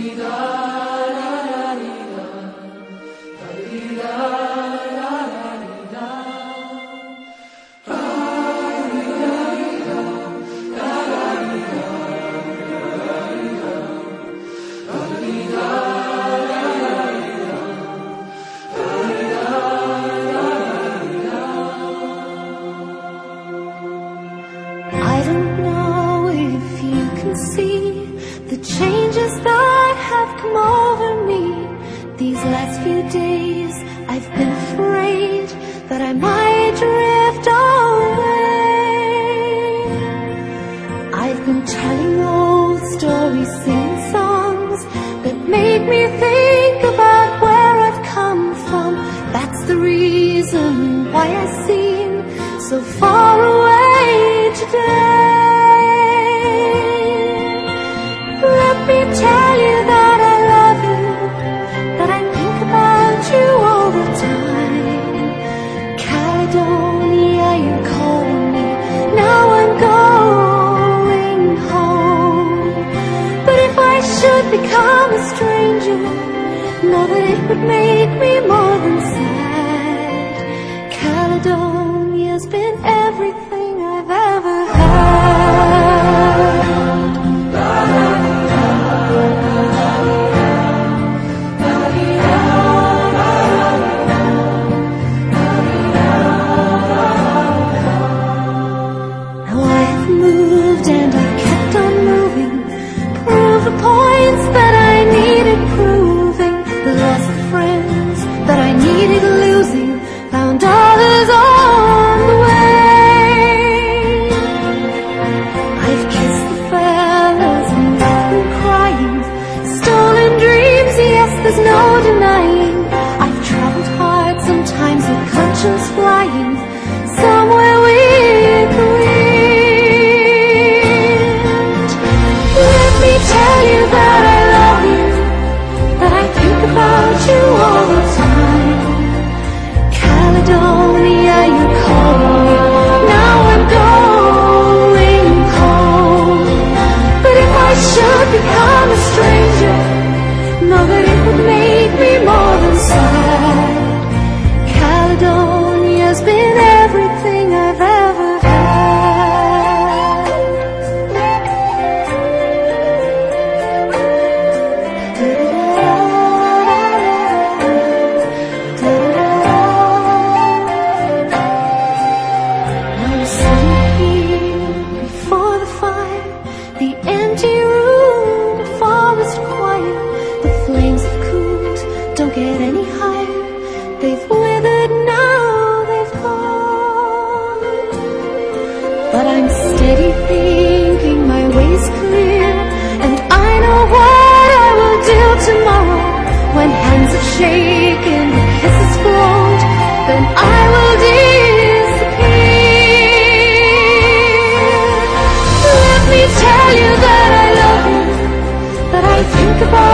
I don't know if you can see the changes that have come over me. These last few days I've been afraid that I might drift away. I've been telling old stories, singing songs that make me think about where I've come from. That's the reason why I seem so far away today. Let me tell you that I love you, that I think about you all the time. Caledonia, you're calling me, now I'm going home. But if I should become a stranger, know that it would make me more than sad. Caledonia's been everything I've ever had. Now I have moved and I've kept on moving, prove the points that I needed proving, lost the friends that I needed losing, found others on the way. I've kissed the fellas and left them crying, stolen dreams, yes, there's no denying. I've traveled hard, sometimes with conscience flying, somewhere with the wind. Let me tell you that I love you, that I think about you all the time. Caledonia, you're calling me, now I'm going home. But if I should become a stranger, know that it would make me more than sad. Caledonia's been everything I've ever had. I'm sitting here before the fire, the empty room, the forest quiet. The flames have cooled, don't get any higher. They've withered now, they've gone. But I'm steady thinking, my way's clear, and I know what I will do tomorrow. When hands have shaken, the kisses flowed, then I will disappear. Let me tell you that I love you, that I think about